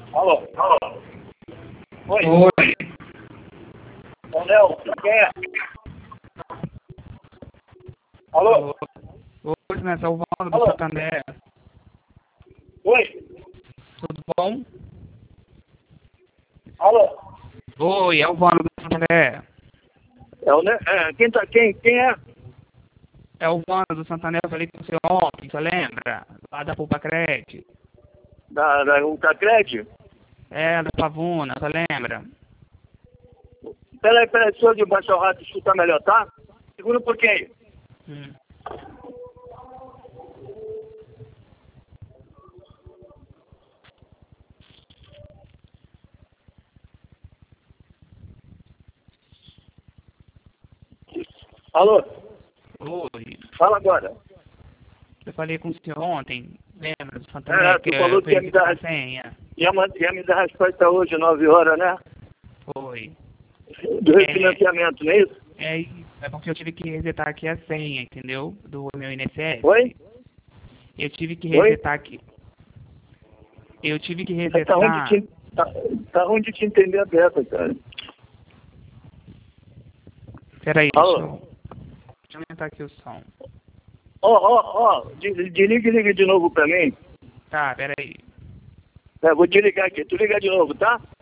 Alô? Oi? Oi. Ô, Léo, quem é? Alô? Oi, né? Salvando do Alô? Santander. Oi? Tudo bom? Alô? Oi, é o Vano do Santander. Quem é? É o Vano do Santander, eu falei com você ontem, você lembra? Lá da Pulpacred. Da Ultracred? É, da Pavuna, você lembra? Peraí, deixa eu baixar o rádio e escutar melhor, tá? Segura um pouquinho aí. Hum. Alô? Oi. Fala agora. Eu falei com você ontem, lembra do Santander, que Tu eu falou que ia me dar, a senha? ia me dar resposta hoje, 9 horas, né? Foi. Do refinanciamento, não é isso? É porque eu tive que resetar aqui a senha, entendeu? Do meu INSS. Oi? Eu tive que Oi? resetar aqui. Eu tive que Tá ruim de resetar. te, tá ruim de te entender a beça, cara. Peraí, Alô? deixa eu aumentar aqui o som. Desliga e liga de novo pra mim. Tá, peraí. Vou te ligar aqui. Tu liga de novo, tá?